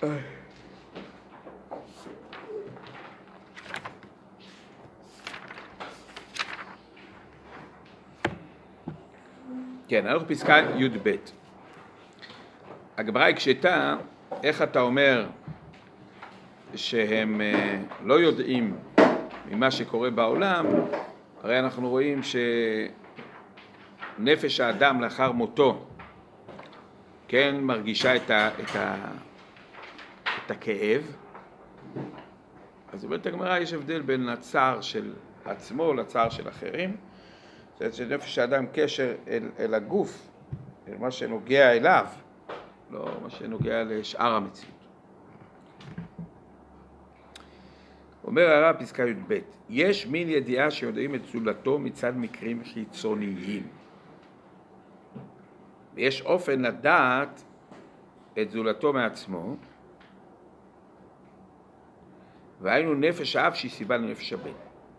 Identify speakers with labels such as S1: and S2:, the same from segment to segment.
S1: כן, אנחנו פסקה י"ב. הגמרא הקשתה, איך אתה אומר שהם לא יודעים ממה שקורה בעולם? הרי אנחנו רואים שנפש האדם לאחר מותו כן מרגישה את הכאב. אז אומרת הגמרא, יש הבדל בין הצער של עצמו לצער של אחרים. זאת אומרת שנפש האדם קשר אל הגוף, אל מה שנוגע אליו, לא מה שנוגע לשאר המציאות. אומר הרב פסקה י"ב, יש מין ידיעה שיודעים את זולתו מצד מקרים חיצוניים. ויש אופן לדעת את זולתו מעצמו, והיינו נפש האב שהיא סיבה לנפש הבן.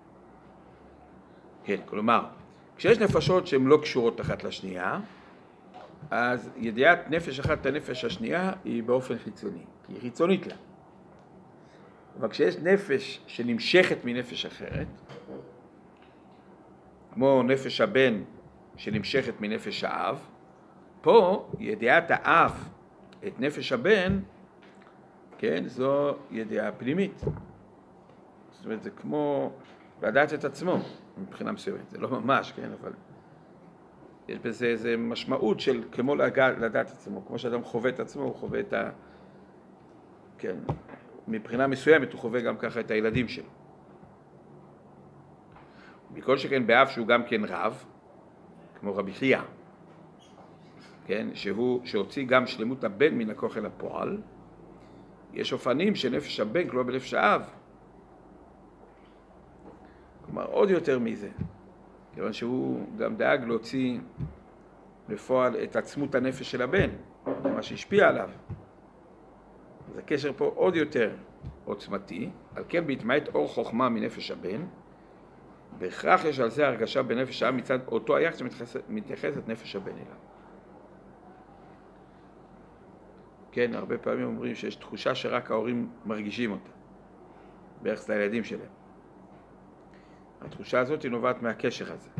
S1: כן, כלומר, כשיש נפשות שהן לא קשורות אחת לשנייה, אז ידיעת נפש אחת את הנפש השנייה היא באופן חיצוני, כי היא חיצונית לה. אבל כשיש נפש שנמשכת מנפש אחרת, כמו נפש הבן שנמשכת מנפש האב, פה ידיעת האב את נפש הבן, כן, זו ידיעה פנימית. זאת אומרת, זה כמו לדעת את עצמו מבחינה מסוימת, זה לא ממש, כן, אבל יש בזה איזו משמעות של כמו לדעת את עצמו, כמו שאדם חווה את עצמו, הוא חווה את כן, מבחינה מסוימת הוא חווה גם ככה את הילדים שלו. בכל שכן באב שהוא גם כן רב, כמו רבי חייא, כן, שהוציא גם שלמות הבן מן הכוח אל הפועל, יש אופנים שנפש הבן כלומר בנפש האב, כלומר עוד יותר מזה, כיוון שהוא גם דאג להוציא בפועל את עצמות הנפש של הבן, זה מה שהשפיע עליו. אז הקשר פה עוד יותר עוצמתי, על כן בהתמעט אור חוכמה מנפש הבן, בהכרח יש על זה הרגשה בנפש האב מצד אותו היחס שמתייחסת נפש הבן אליו. כן, הרבה פעמים אומרים שיש תחושה שרק ההורים מרגישים אותה, ביחס לילדים שלהם. התחושה הזאת היא נובעת מהקשר הזה.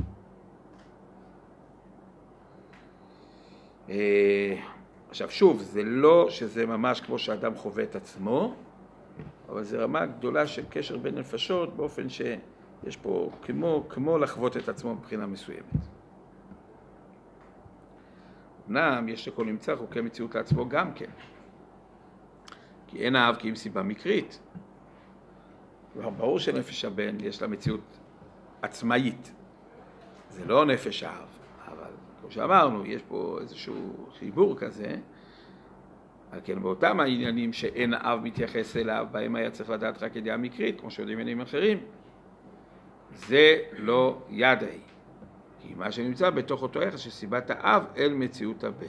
S1: עכשיו שוב, זה לא שזה ממש כמו שאדם חווה את עצמו, אבל זה רמה גדולה של קשר בין נפשות, באופן שיש פה כמו לחוות את עצמו מבחינה מסוימת. אמנם יש לכל נמצא חוקי מציאות לעצמו גם כן, כי אין האב כי אם סיבה מקרית. ברור שנפש הבן יש לה מציאות עצמאית, זה לא נפש האב, אבל כמו שאמרנו, יש פה איזשהו חיבור כזה, על כן באותם העניינים שאין האב מתייחס אליו, בהם היה צריך לדעת רק ידיעה מקרית, כמו שיודעים עניינים אחרים, זה לא ידעי, כי מה שנמצא בתוך אותו יחס שסיבת האב אל מציאות הבן.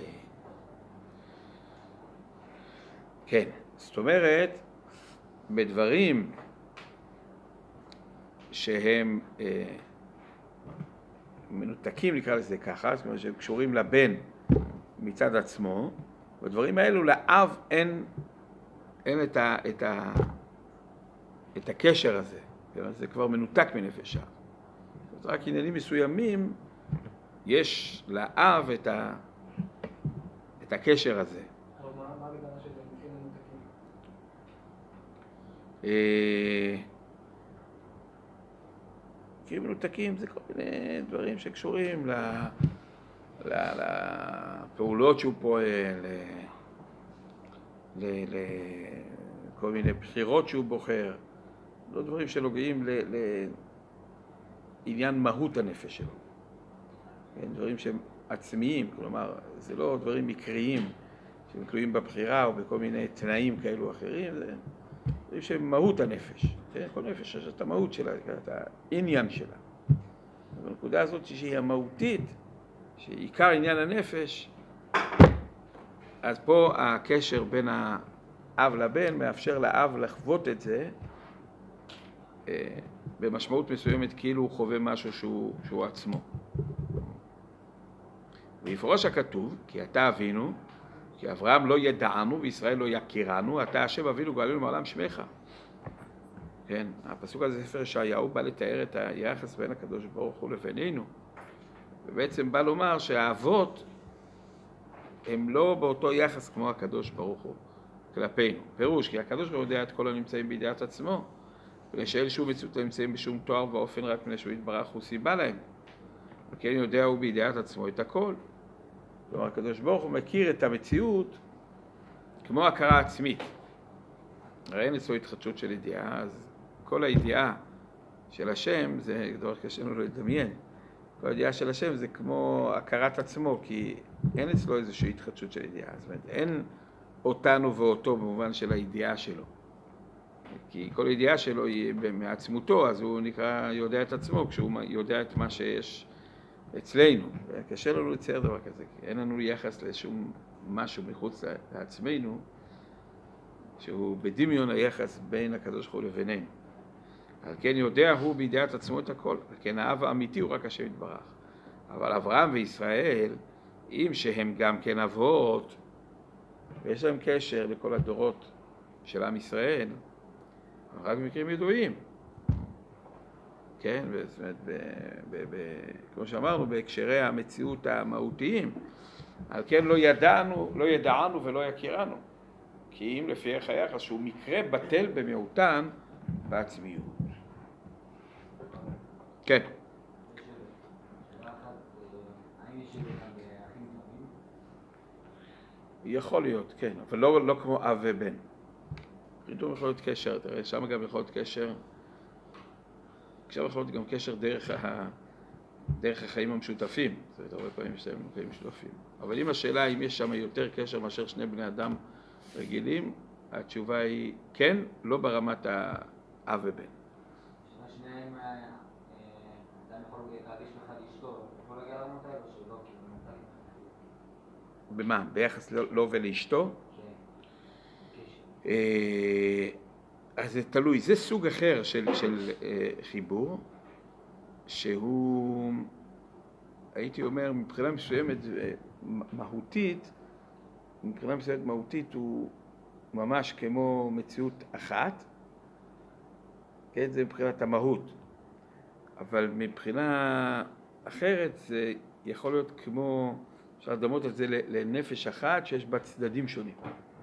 S1: כן, זאת אומרת, בדברים שהם מנותקים, נקרא לזה ככה, זאת אומרת שהם קשורים לבן מצד עצמו, בדברים האלו לאב אין את הקשר הזה, זה כבר מנותק מנפש האב. רק עניינים מסוימים יש לאב את הקשר הזה.
S2: אבל מה בגלל שזה מקרים מנותקים?
S1: מקרים מנותקים זה כל מיני דברים שקשורים לפעולות שהוא פועל, לכל מיני בחירות שהוא בוחר, לא דברים שנוגעים לעניין מהות הנפש שלו. דברים שהם עצמיים, כלומר, זה לא דברים מקריים שהם תלויים בבחירה או בכל מיני תנאים כאלו או אחרים, זה דברים שהם מהות הנפש. כל נפש יש את המהות שלה, את העניין שלה. בנקודה הזאת שהיא המהותית, שעיקר עניין הנפש, אז פה הקשר בין האב לבן מאפשר לאב לחוות את זה במשמעות מסוימת כאילו הוא חווה משהו שהוא עצמו. ויפרוש הכתוב, כי אתה אבינו, כי אברהם לא ידענו וישראל לא יכירנו, אתה השם אבינו גואלנו מעולם שמך. כן, הפסוק הזה ספר ישעיהו בא לתאר את היחס בין הקדוש ברוך הוא לבינינו, ובעצם בא לומר שהאבות הם לא באותו יחס כמו הקדוש ברוך הוא כלפינו. פירוש, כי הקדוש ברוך הוא יודע את כל הנמצאים בידיעת עצמו, ולשאל שום מציאות הנמצאים בשום תואר ואופן רק מפני שהוא יתברך הוא סיבה להם. וכן יודע הוא בידיעת עצמו את הכל. כלומר, הקדוש ברוך הוא מכיר את המציאות כמו הכרה עצמית. הרי אין אצלו התחדשות של ידיעה, אז כל הידיעה של השם, זה דבר קשה לנו לדמיין. כל הידיעה של השם זה כמו הכרת עצמו, כי אין אצלו איזושהי התחדשות של ידיעה. זאת אומרת, אין אותנו ואותו במובן של הידיעה שלו. כי כל ידיעה שלו היא מעצמותו, אז הוא נקרא יודע את עצמו, כשהוא יודע את מה שיש אצלנו. קשה לנו לצייר דבר כזה, כי אין לנו יחס לשום משהו מחוץ לעצמנו, שהוא בדמיון היחס בין הקדוש ברוך הוא לבינינו. על כן יודע הוא בידיעת עצמו את הכל, על כן האב האמיתי הוא רק השם יתברך. אבל אברהם וישראל, אם שהם גם כן אבות, ויש להם קשר לכל הדורות של עם ישראל, רק במקרים ידועים. כן, זאת אומרת, כמו שאמרנו, בהקשרי המציאות המהותיים, על כן לא ידענו ולא יכירנו. כי אם לפי איך היחס שהוא מקרה בטל במיעוטן בעצמיות. כן. יכול להיות, כן, אבל לא כמו אב ובן. פתאום יכול להיות קשר, תראה, שם גם יכול להיות קשר, עכשיו יכול להיות גם קשר דרך החיים המשותפים, זאת אומרת, הרבה פעמים יש להם חיים משותפים. אבל אם השאלה אם יש שם יותר קשר מאשר שני בני אדם רגילים, התשובה היא כן, לא ברמת האב ובן.
S3: שניהם, אדם יכול להרגיש לך לאשתו, יכול להגיע לרמות האלה או שלא, כי הוא מנטלי?
S1: במה? ביחס לו ולאשתו?
S3: כן.
S1: אז זה תלוי, זה סוג אחר של חיבור, שהוא, הייתי אומר, מבחינה מסוימת מהותית, הוא ממש כמו מציאות אחת, כן, זה מבחינת המהות, אבל מבחינה אחרת זה יכול להיות כמו, אפשר לדמות את זה לנפש אחת שיש בה צדדים שונים.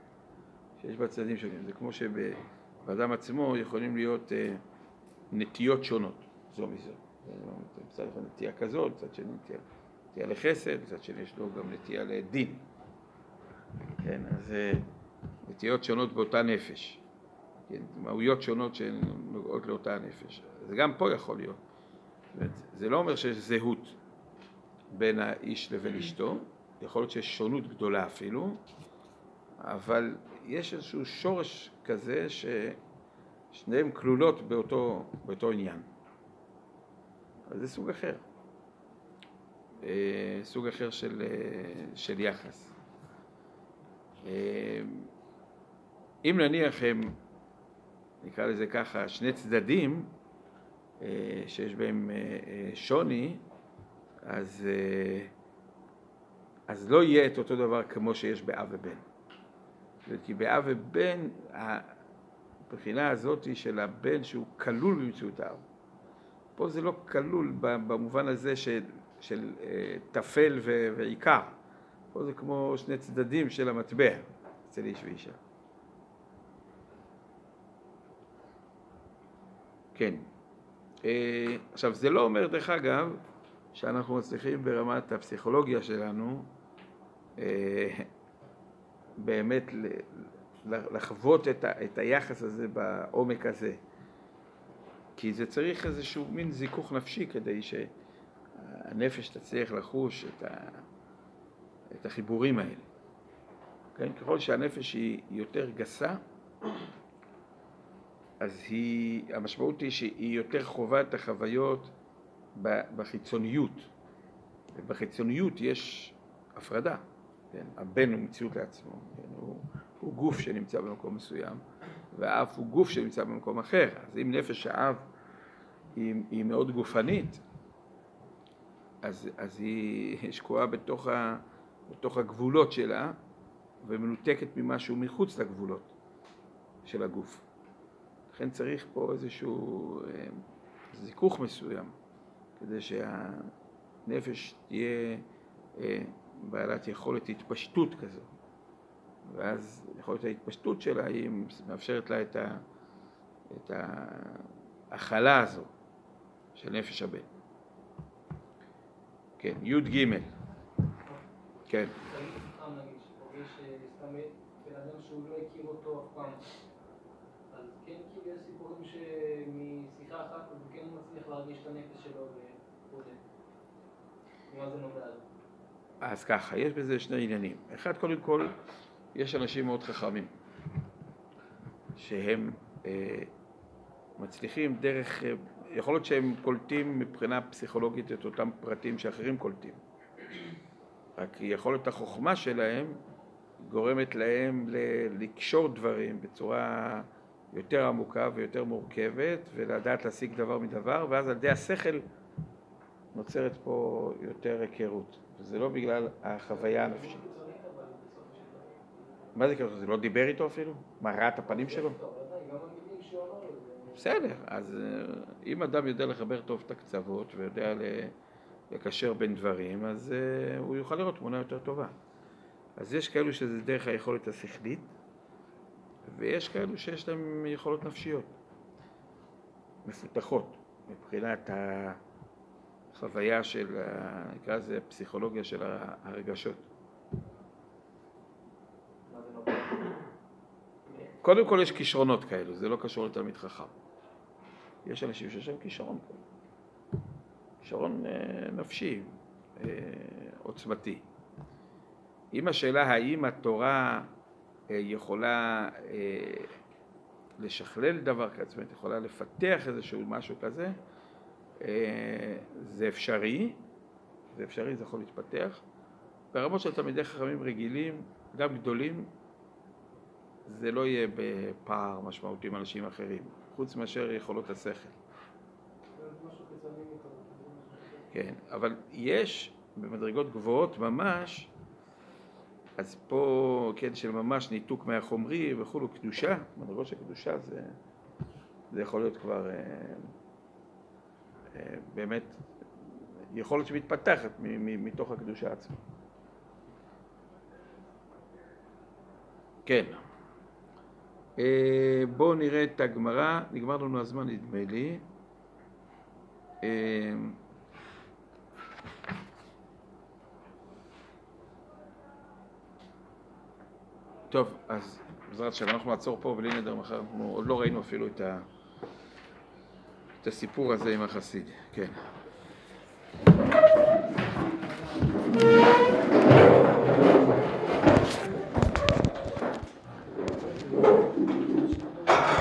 S1: זה כמו שבאדם עצמו יכולים להיות נטיות שונות, זו מזו. מצד אחד נטייה כזאת, מצד שני נטייה לחסד, מצד שני יש לו גם נטייה לדין. כן, אז נטיות שונות באותה נפש. כן, מהויות שונות שהן נוגעות לאותה נפש. זה גם פה יכול להיות. זה לא אומר שיש זהות בין האיש לבין אשתו, יכול להיות שיש שונות גדולה אפילו, אבל יש איזשהו שורש כזה ששניהם כלולות באותו עניין. אז זה סוג אחר. סוג אחר של יחס. אם נניח הם, נקרא לזה ככה, שני צדדים שיש בהם שוני, אז לא יהיה את אותו דבר כמו שיש באב ובן. כי באב ובן, הבחינה הזאת של הבן שהוא כלול במציאות האב. פה זה לא כלול במובן הזה של תפל ועיקר. פה זה כמו שני צדדים של המטבע, אצל איש ואישה. כן. עכשיו, זה לא אומר, דרך אגב, שאנחנו מצליחים ברמת הפסיכולוגיה שלנו, באמת לחוות את היחס הזה בעומק הזה. כי זה צריך איזשהו מין זיכוך נפשי כדי שהנפש תצליח לחוש את החיבורים האלה. כן? ככל שהנפש היא יותר גסה, אז המשמעות היא שהיא יותר חווה את החוויות בחיצוניות. ובחיצוניות יש הפרדה. כן? הבן הוא מציאות לעצמו. כן? הוא גוף שנמצא במקום מסוים, והאב הוא גוף שנמצא במקום אחר. אז אם נפש האב היא מאוד גופנית, אז היא שקועה בתוך הגבולות שלה, ומנותקת ממשהו מחוץ לגבולות של הגוף. לכן צריך פה איזשהו זיכוך מסוים, כדי שהנפש תהיה בעלת יכולת התפשטות כזו. ואז יכולת ההתפשטות שלה היא מאפשרת לה את ההכלה הזו של נפש הבן. כן, י' ג'. כן.
S2: תגיד חכם נגיד, שפוגש סתם בן אדם שהוא לא הכיר אותו אף פעם. אז כן, כאילו יש סיפורים שמשיחה אחת הוא כן מצליח להרגיש את הנפש שלו וקודם. ומה זה נובע?
S1: אז ככה, יש בזה שני עניינים. אחד, קודם כל, יש אנשים מאוד חכמים, שהם מצליחים דרך, יכול להיות שהם קולטים מבחינה פסיכולוגית את אותם פרטים שאחרים קולטים. רק יכולת החוכמה שלהם גורמת להם לקשור דברים בצורה יותר עמוקה ויותר מורכבת, ולדעת להשיג דבר מדבר, ואז על ידי השכל נוצרת פה יותר היכרות. וזה לא בגלל החוויה הנפשית. מה זה כאילו? זה לא דיבר איתו אפילו? מה, ראה את הפנים שלו? בסדר, אז אם אדם יודע לחבר טוב את הקצוות ויודע לקשר בין דברים, אז הוא יוכל לראות תמונה יותר טובה. אז יש כאלו שזה דרך היכולת השכלית, ויש כאלו שיש להם יכולות נפשיות מפותחות מבחינת החוויה של, נקרא לזה, פסיכולוגיה של הרגשות. קודם כל יש כישרונות כאלו, זה לא קשור לתלמיד חכם. יש אנשים שיש להם כישרון כאלו. כישרון נפשי, עוצמתי. אם השאלה האם התורה יכולה לשכלל דבר כזה, זאת אומרת, יכולה לפתח איזשהו משהו כזה, זה אפשרי, זה יכול להתפתח. ברמות של תלמידי חכמים רגילים, גם גדולים, זה לא יהיה בפער משמעותי עם אנשים אחרים, חוץ מאשר יכולות השכל. כן, אבל יש במדרגות גבוהות ממש, אז פה, כן, של ממש ניתוק מהחומרי וכולו, קדושה, מדרגות של קדושה זה יכול להיות כבר באמת יכולת שמתפתחת מתוך הקדושה עצמה. כן. בואו נראה את הגמרא, נגמר לנו הזמן נדמה לי. טוב, אז בעזרת השם, אנחנו נעצור פה בלי נדר מחר, אנחנו עוד לא ראינו אפילו את הסיפור הזה עם החסיד, כן.